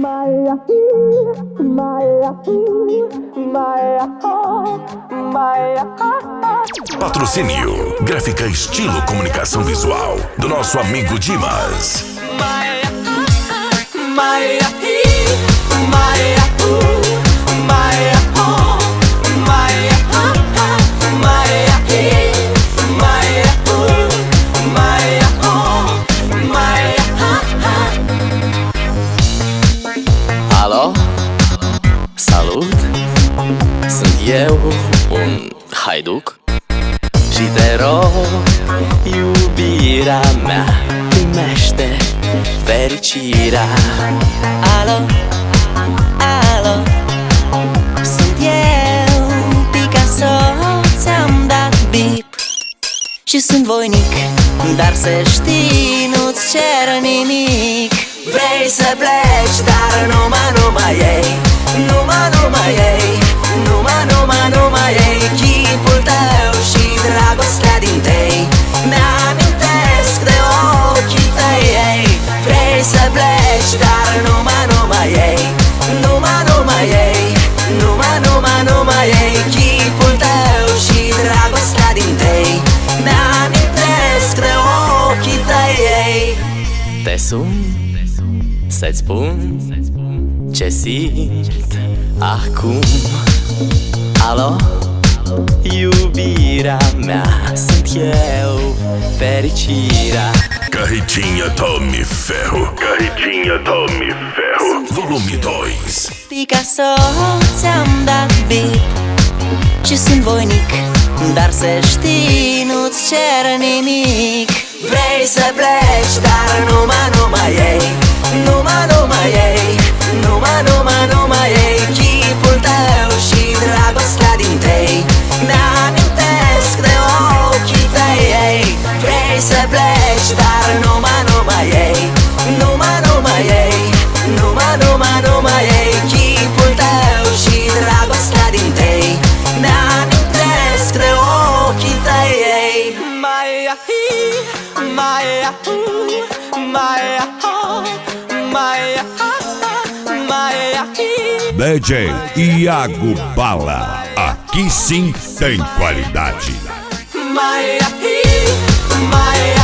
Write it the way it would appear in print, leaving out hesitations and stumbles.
Patrocínio, gráfica estilo comunicação visual do nosso amigo Dimas. Alo, salut, sunt eu, un haiduc și te rog, iubirea mea, primește fericirea. Alo, alo, sunt eu, Picasso, ți-am dat bip și sunt voinic, dar să știi, nu-ți cer nimic. Vrei să pleci, dar numai ei, numai ei, numai ei, chipul tău și dragostea din tei mi-amintesc de ochii tăi, ei. Vrei să pleci, dar numai ei, numai ei, numai ei, chipul tău și dragostea din tei mi-amintesc de ochii tăi, ei. Te sun să-ți spun ce simt acum. Alo, iubirea mea, sunt eu, fericirea. Carretinha Tommy Ferro, Carretinha Tommy Ferro, volume 2. Picasso, ți-am dat bip și sunt voinic, dar să știi, nu-ți cer nimic. Vrei să pleci, dar numai ei, numai ei, numai ei, chipul tău și dragostea din tei mi-amintesc de ochii tăi, ei. Vrei să pleci, dar numai ei, numai ei, numai ei, chipul tău și dragostea din tei mi-amintesc de ochii tăi, ei. DJ Iago Bala, aqui sim tem qualidade. Maia,